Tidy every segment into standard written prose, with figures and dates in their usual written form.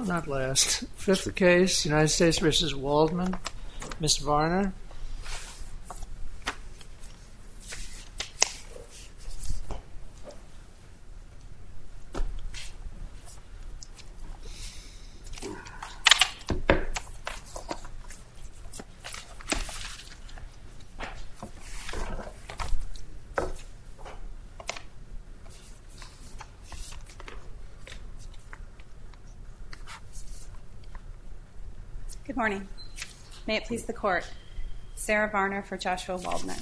not last. Fifth case, United States v. Waldman. Mr. Varner. Good morning. May it please the court. Sarah Varner for Joshua Waldman.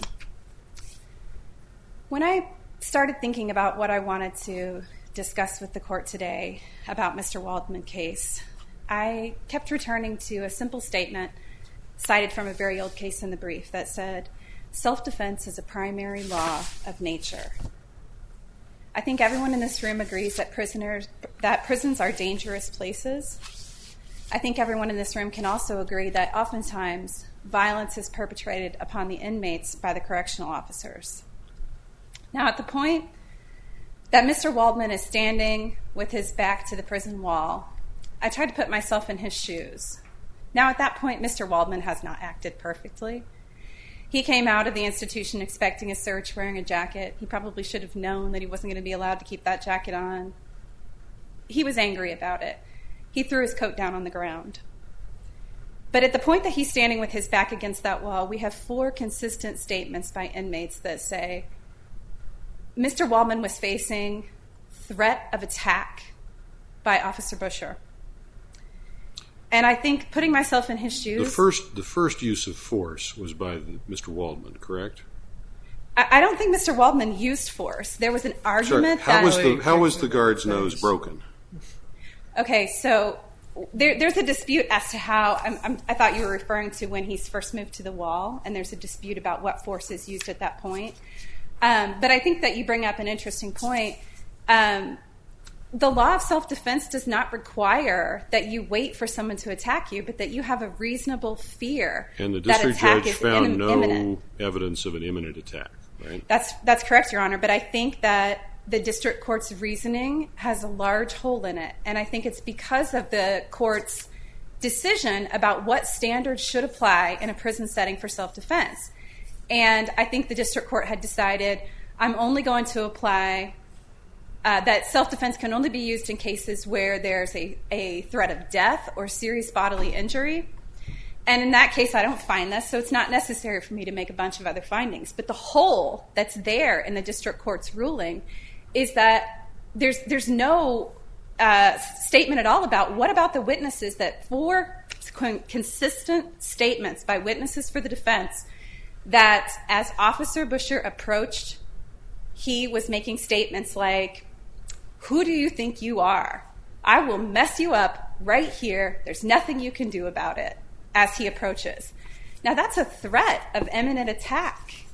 When I started thinking about what I wanted to discuss with the court today about Mr. Waldman's case, I kept returning to a simple statement cited from a very old case in the brief that said, self-defense is a primary law of nature. I think everyone in this room agrees that prisons are dangerous places. I think everyone in this room can also agree that oftentimes violence is perpetrated upon the inmates by the correctional officers. Now, at the point that Mr. Waldman is standing with his back to the prison wall, I tried to put myself in his shoes. Now, at that point, Mr. Waldman has not acted perfectly. He came out of the institution expecting a search, wearing a jacket. He probably should have known that he wasn't going to be allowed to keep that jacket on. He was angry about it. He threw his coat down on the ground. But at the point that he's standing with his back against that wall, we have 4 consistent statements by inmates that say, Mr. Waldman was facing threat of attack by Officer Busher. And I think putting myself in his shoes... The first use of force was by Mr. Waldman, correct? I don't think Mr. Waldman used force. There was an argument How was the guard's nose broken? Okay, so there's a dispute as to how, I thought you were referring to when he's first moved to the wall, and there's a dispute about what force is used at that point. But I think that you bring up an interesting point. The law of self-defense does not require that you wait for someone to attack you, but that you have a reasonable fear and the that district attack judge is found imminent. no evidence of an imminent attack, right? That's correct, Your Honor, but I think that the district court's reasoning has a large hole in it, and I think it's because of the court's decision about what standards should apply in a prison setting for self-defense. And I think the district court had decided, I'm only going to apply that self-defense can only be used in cases where there's a threat of death or serious bodily injury. And in that case, I don't find this, so it's not necessary for me to make a bunch of other findings. But the hole that's there in the district court's ruling is that there's no statement at all about what about the witnesses, that 4 consistent statements by witnesses for the defense that as Officer Busher approached, he was making statements like, who do you think you are? I will mess you up right here. There's nothing you can do about it, as he approaches. Now, that's a threat of imminent attack.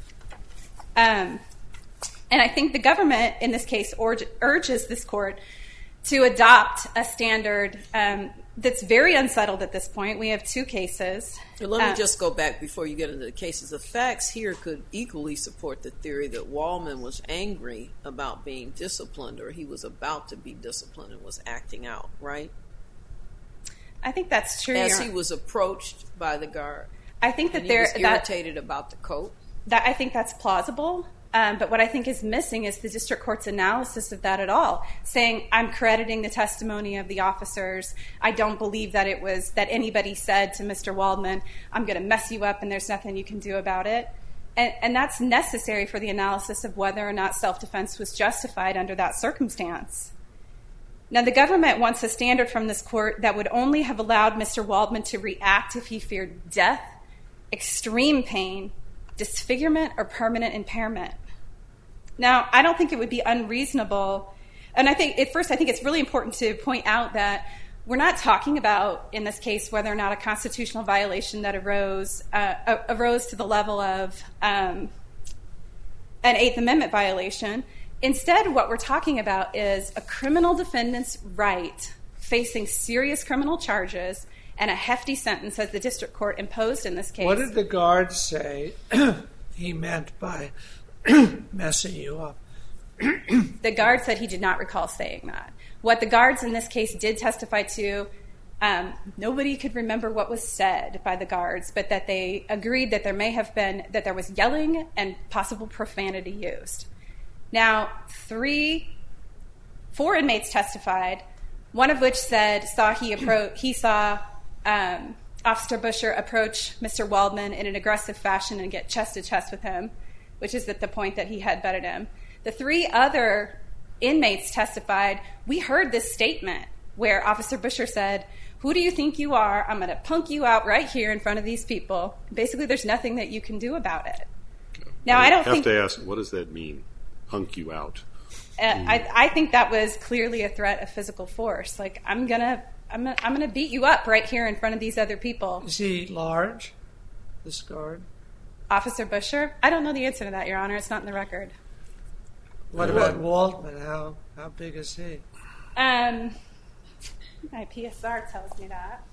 And I think the government, in this case, urges this court to adopt a standard that's very unsettled at this point. We have 2 cases. Let me just go back before you get into the cases. The facts here could equally support the theory that Waldman was angry about being disciplined, or he was about to be disciplined and was acting out, right? I think that's true. As he was approached by the guard. I think that he was irritated about the coat. I think that's plausible. But what I think is missing is the district court's analysis of that at all, saying, I'm crediting the testimony of the officers. I don't believe that it was that anybody said to Mr. Waldman, I'm going to mess you up and there's nothing you can do about it. And that's necessary for the analysis of whether or not self-defense was justified under that circumstance. Now, the government wants a standard from this court that would only have allowed Mr. Waldman to react if he feared death, extreme pain, disfigurement, or permanent impairment. Now, I don't think it would be unreasonable, and I think it's really important to point out that we're not talking about, in this case, whether or not a constitutional violation that arose to the level of an Eighth Amendment violation. Instead, what we're talking about is a criminal defendant's right facing serious criminal charges and a hefty sentence, as the district court imposed in this case. What did the guard say he meant by messing you up? The guard said he did not recall saying that. What the guards in this case did testify to, nobody could remember what was said by the guards, but that they agreed that that there was yelling and possible profanity used. Now, 4 inmates testified, one of which said he saw Officer Busher approach Mr. Waldman in an aggressive fashion and get chest to chest with him, which is at the point that he had butted him. The 3 other inmates testified, we heard this statement where Officer Busher said, "Who do you think you are? I'm going to punk you out right here in front of these people." Basically, there's nothing that you can do about it. Now, I don't think... have to ask, what does that mean, punk you out? I think that was clearly a threat of physical force. Like, I'm gonna beat you up right here in front of these other people. Is he large, this guard? Officer Busher? I don't know the answer to that, Your Honor. It's not in the record. What about Waldman? How big is he? My PSR tells me that.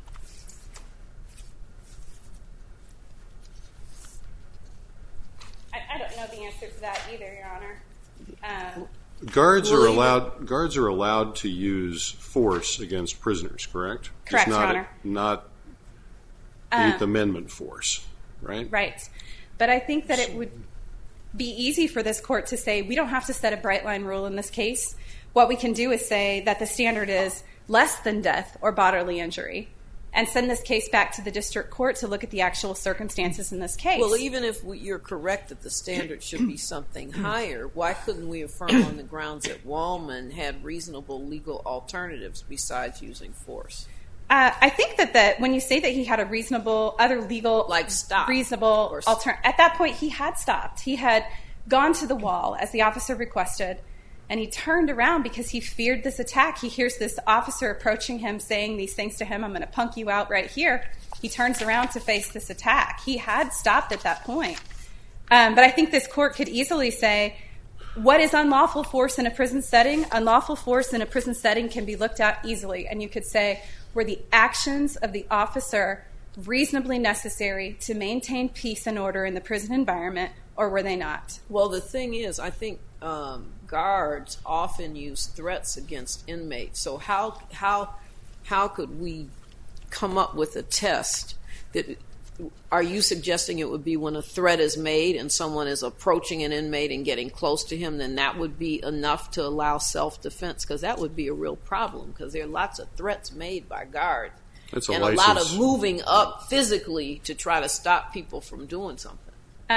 I don't know the answer to that either, Your Honor. Guards are allowed to use force against prisoners, correct? Correct, Your Honor. Not Eighth Amendment force, right? Right. But I think that it would be easy for this court to say, we don't have to set a bright line rule in this case. What we can do is say that the standard is less than death or bodily injury, and send this case back to the district court to look at the actual circumstances in this case. Well, even if you're correct that the standard should be something higher, why couldn't we affirm on the grounds that Waldman had reasonable legal alternatives besides using force? I think that when you say that he had a reasonable, other legal, like stop, reasonable alternative, at that point he had stopped. He had gone to the wall as the officer requested, and he turned around because he feared this attack. He hears this officer approaching him, saying these things to him, "I'm going to punk you out right here." He turns around to face this attack. He had stopped at that point. But I think this court could easily say, what is unlawful force in a prison setting? Unlawful force in a prison setting can be looked at easily. And you could say, were the actions of the officer reasonably necessary to maintain peace and order in the prison environment, or were they not? Well, the thing is, I think guards often use threats against inmates. So how could we come up with a test that... Are you suggesting it would be when a threat is made and someone is approaching an inmate and getting close to him, then that would be enough to allow self-defense? Because that would be a real problem, because there are lots of threats made by guards. And a lot of moving up physically to try to stop people from doing something.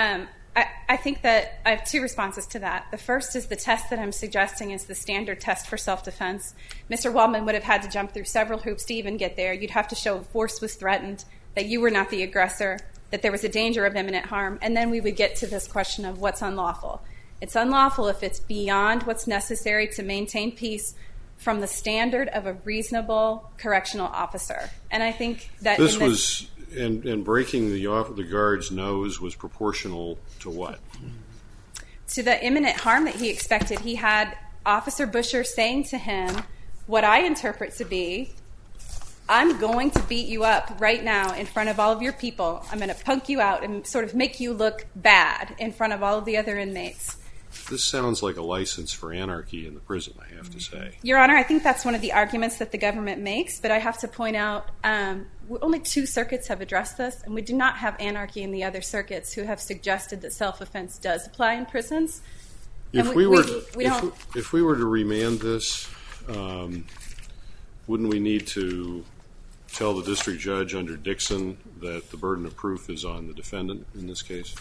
I think that I have 2 responses to that. The first is the test that I'm suggesting is the standard test for self-defense. Mr. Waldman would have had to jump through several hoops to even get there. You'd have to show force was threatened, that you were not the aggressor, that there was a danger of imminent harm, and then we would get to this question of what's unlawful. It's unlawful if it's beyond what's necessary to maintain peace from the standard of a reasonable correctional officer. And I think that this was, and breaking the guard's nose was proportional to what? To the imminent harm that he expected. He had Officer Busher saying to him what I interpret to be, I'm going to beat you up right now in front of all of your people. I'm going to punk you out and sort of make you look bad in front of all of the other inmates. This sounds like a license for anarchy in the prison, I have to say. Your Honor, I think that's one of the arguments that the government makes, but I have to point out only 2 circuits have addressed this, and we do not have anarchy in the other circuits who have suggested that self-defense does apply in prisons. If we were to remand this, wouldn't we need to tell the district judge under Dixon that the burden of proof is on the defendant in this case?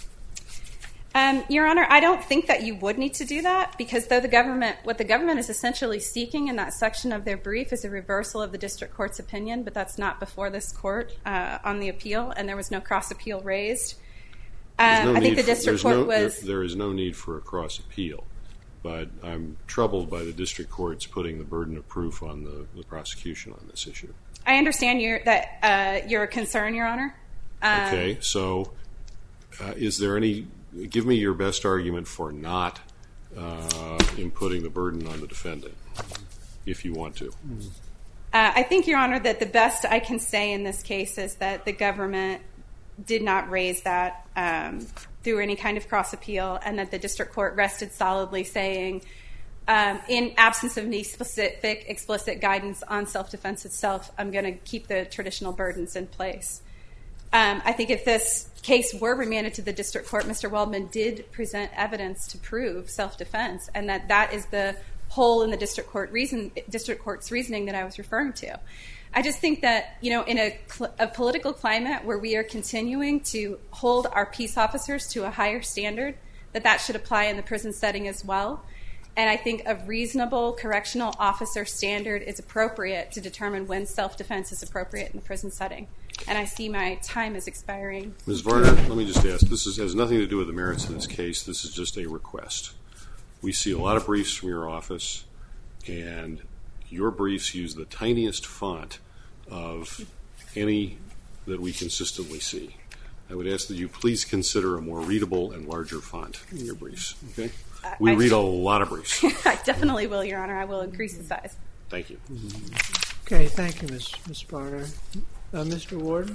Your Honor, I don't think that you would need to do that, because what the government is essentially seeking in that section of their brief is a reversal of the district court's opinion, but that's not before this court on the appeal, and there was no cross-appeal raised. I think the district court was... There is no need for a cross-appeal, but I'm troubled by the district courts putting the burden of proof on the prosecution on this issue. I understand your concern, Your Honor. Okay, so is there any... Give me your best argument for not inputting the burden on the defendant, if you want to. I think, Your Honor, that the best I can say in this case is that the government did not raise that through any kind of cross-appeal, and that the district court rested solidly saying In absence of any specific, explicit guidance on self-defense itself, I'm going to keep the traditional burdens in place. I think if this case were remanded to the district court, Mr. Waldman did present evidence to prove self-defense, and that is the hole in the district court's reasoning that I was referring to. I just think that, in a political climate where we are continuing to hold our peace officers to a higher standard, that should apply in the prison setting as well. And I think a reasonable correctional officer standard is appropriate to determine when self-defense is appropriate in the prison setting. And I see my time is expiring. Ms. Varner, let me just ask, this has nothing to do with the merits of this case. This is just a request. We see a lot of briefs from your office, and your briefs use the tiniest font of any that we consistently see. I would ask that you please consider a more readable and larger font in your briefs. Okay? We read a lot of briefs. I definitely will, Your Honor. I will increase the size. Thank you. Okay, thank you, Ms. Barter. Mr. Warden?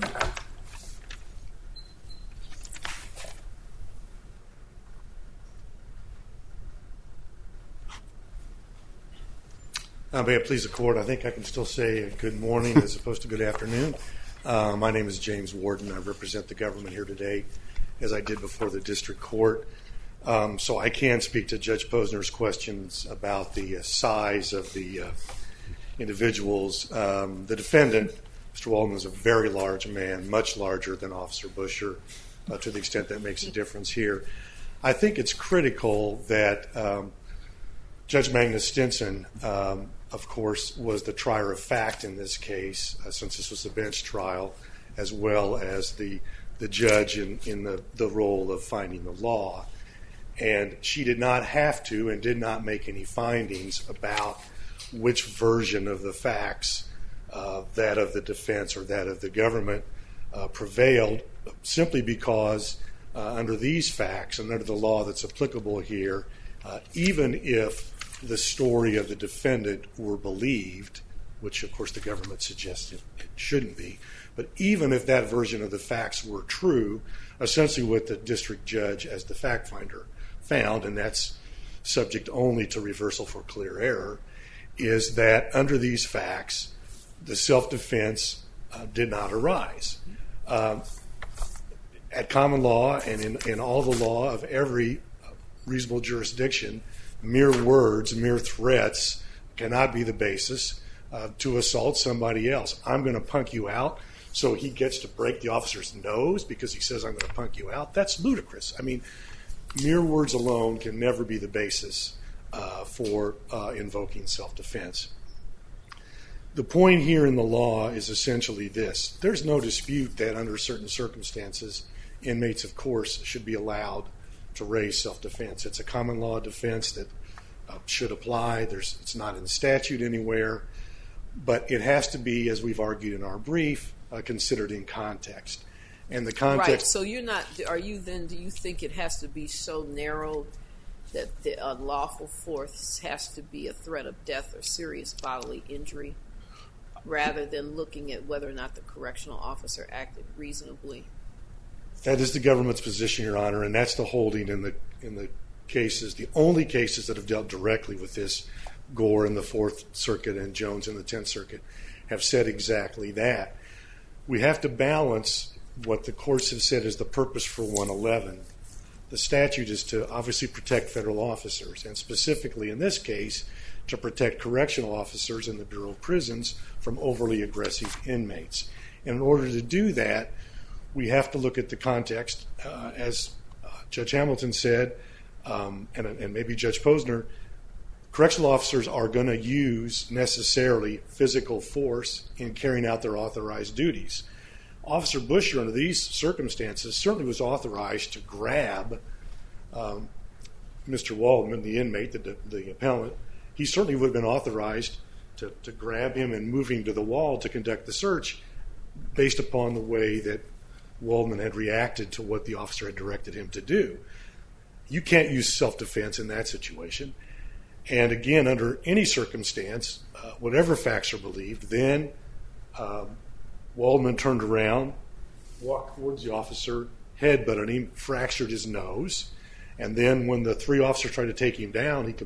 May it please the court, I think I can still say good morning as opposed to good afternoon. My name is James Warden. I represent the government here today, as I did before the district court. So I can speak to Judge Posner's questions about the size of the individuals. The defendant, Mr. Waldman, is a very large man, much larger than Officer Busher, to the extent that makes a difference here. I think it's critical that Judge Magnus Stinson, of course, was the trier of fact in this case, since this was a bench trial, as well as the judge in the role of finding the law. And she did not have to and did not make any findings about which version of the facts, that of the defense or that of the government, prevailed, simply because under these facts and under the law that's applicable here, even if the story of the defendant were believed, which of course the government suggested it shouldn't be, but even if that version of the facts were true, essentially what the district judge as the fact finder found, and that's subject only to reversal for clear error, is that under these facts the self-defense did not arise. At common law and in all the law of every reasonable jurisdiction, mere words, mere threats cannot be the basis to assault somebody else. I'm going to punk you out, so he gets to break the officer's nose because he says I'm going to punk you out. That's ludicrous. I mean, mere words alone can never be the basis for invoking self-defense. The point here in the law is essentially this. There's no dispute that under certain circumstances, inmates, of course, should be allowed to raise self-defense. It's a common law defense that should apply. It's not in the statute anywhere, but it has to be, as we've argued in our brief, considered in context. And the context. Right. So you're not. Are you then? Do you think it has to be so narrow that the unlawful force has to be a threat of death or serious bodily injury, rather than looking at whether or not the correctional officer acted reasonably? That is the government's position, Your Honor, and that's the holding in the cases. The only cases that have dealt directly with this, Gore in the Fourth Circuit and Jones in the Tenth Circuit, have said exactly that. We have to balance what the courts have said is the purpose for 111. The statute is to obviously protect federal officers, and specifically in this case, to protect correctional officers in the Bureau of Prisons from overly aggressive inmates. And in order to do that, we have to look at the context. As Judge Hamilton said, and maybe Judge Posner, correctional officers are going to use necessarily physical force in carrying out their authorized duties. Officer Busher, under these circumstances, certainly was authorized to grab Mr. Waldman, the inmate, the appellant. He certainly would have been authorized to grab him and move him to the wall to conduct the search based upon the way that Waldman had reacted to what the officer had directed him to do. You can't use self-defense in that situation. And again, under any circumstance, whatever facts are believed, then Waldman turned around, walked towards the officer, headbutted him, fractured his nose, and then when the three officers tried to take him down, he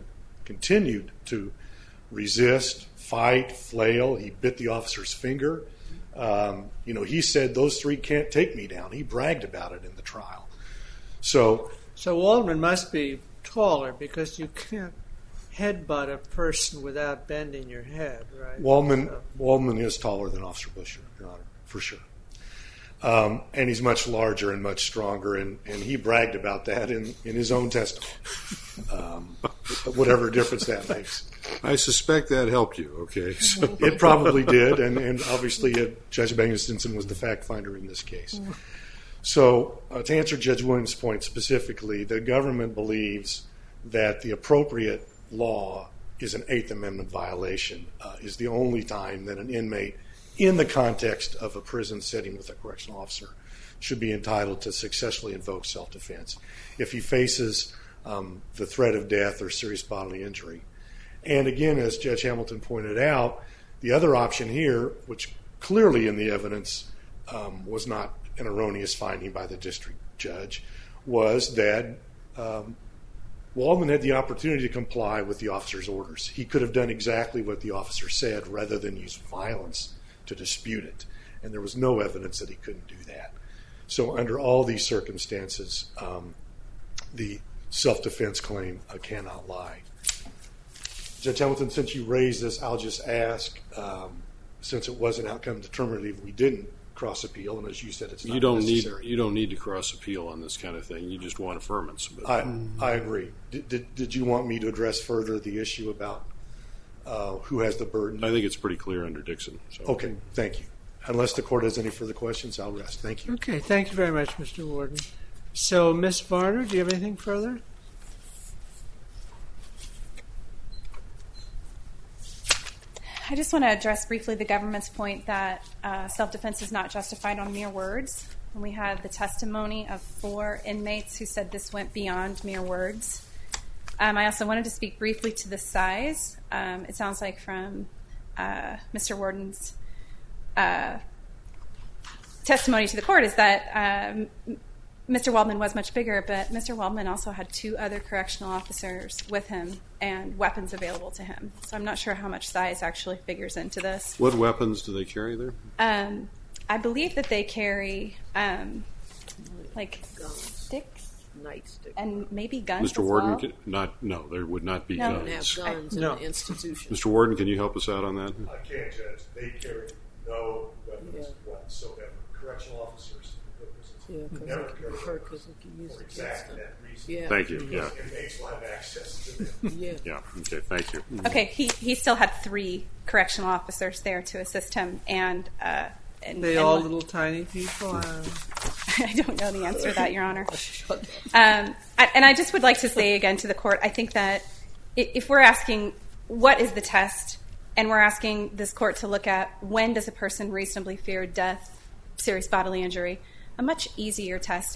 continued to resist, fight, flail. He bit the officer's finger. He said, "Those three can't take me down." He bragged about it in the trial. So Waldman must be taller because you can't headbutt a person without bending your head, right? Waldman is taller than Officer Busher, Your Honor, for sure. And he's much larger and much stronger, and he bragged about that in his own testimony, whatever difference that makes. I suspect that helped you, okay? So. It probably did, and obviously Judge Magnuson was the fact finder in this case. So to answer Judge Williams' point specifically, the government believes that the appropriate law is an Eighth Amendment violation, is the only time that an inmate in the context of a prison setting with a correctional officer should be entitled to successfully invoke self-defense if he faces the threat of death or serious bodily injury. And again, as Judge Hamilton pointed out, the other option here, which clearly in the evidence was not an erroneous finding by the district judge, was that Waldman had the opportunity to comply with the officer's orders. He could have done exactly what the officer said rather than use violence to dispute it. And there was no evidence that he couldn't do that. So under all these circumstances, the self-defense claim cannot lie. Judge Hamilton, since you raised this, I'll just ask, since it was an outcome determinative, we didn't cross appeal, and as you said, it's not necessary. You don't need to cross appeal on this kind of thing. You just want affirmance. I agree. Did you want me to address further the issue about who has the burden? I think it's pretty clear under Dixon. So. Okay, thank you. Unless the court has any further questions, I'll rest. Thank you. Okay, thank you very much, Mr. Warden. So, Ms. Varner, do you have anything further? I just want to address briefly the government's point that self-defense is not justified on mere words. And we had the testimony of 4 inmates who said this went beyond mere words. I also wanted to speak briefly to the size. It sounds like from Mr. Warden's testimony to the court is that Mr. Waldman was much bigger, but Mr. Waldman also had 2 other correctional officers with him and weapons available to him. So I'm not sure how much size actually figures into this. What weapons do they carry there? I believe that they carry like sticks, nightsticks, and maybe guns. Mr. Warden, well. no, there would not be No. Don't have guns. guns in the institution. Mr. Warden, can you help us out on that? I can't, Judge. They carry no weapons whatsoever. Correctional officers. Yeah, because he can use it against them. Yeah. Thank you. Yeah. Inmates will have access to them. Yeah. Yeah. Okay. Thank you. Okay, he still had 3 correctional officers there to assist him, and They all little tiny people? I don't know the answer to that, Your Honor. And I just would like to say again to the court, I think that if we're asking what is the test, and we're asking this court to look at when does a person reasonably fear death, serious bodily injury, a much easier test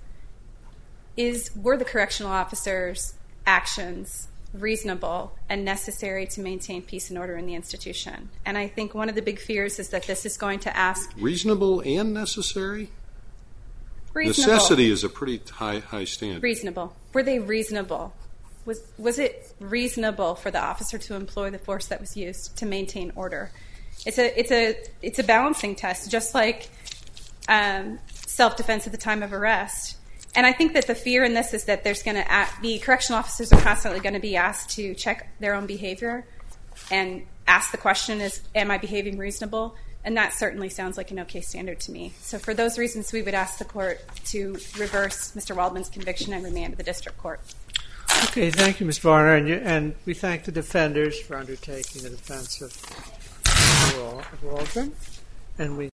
were the correctional officers' actions reasonable and necessary to maintain peace and order in the institution? And I think one of the big fears is that this is going to ask... Reasonable and necessary? Reasonable. Necessity is a pretty high standard. Reasonable. Were they reasonable? Was it reasonable for the officer to employ the force that was used to maintain order? It's a balancing test, just like self-defense at the time of arrest. And I think that the fear in this is that there's going to the correctional officers are constantly going to be asked to check their own behavior and ask the question, am I behaving reasonable? And that certainly sounds like an okay standard to me. So for those reasons, we would ask the court to reverse Mr. Waldman's conviction and remand to the district court. Okay, thank you, Ms. Varner, and we thank the defenders for undertaking the defense of Waldman. And we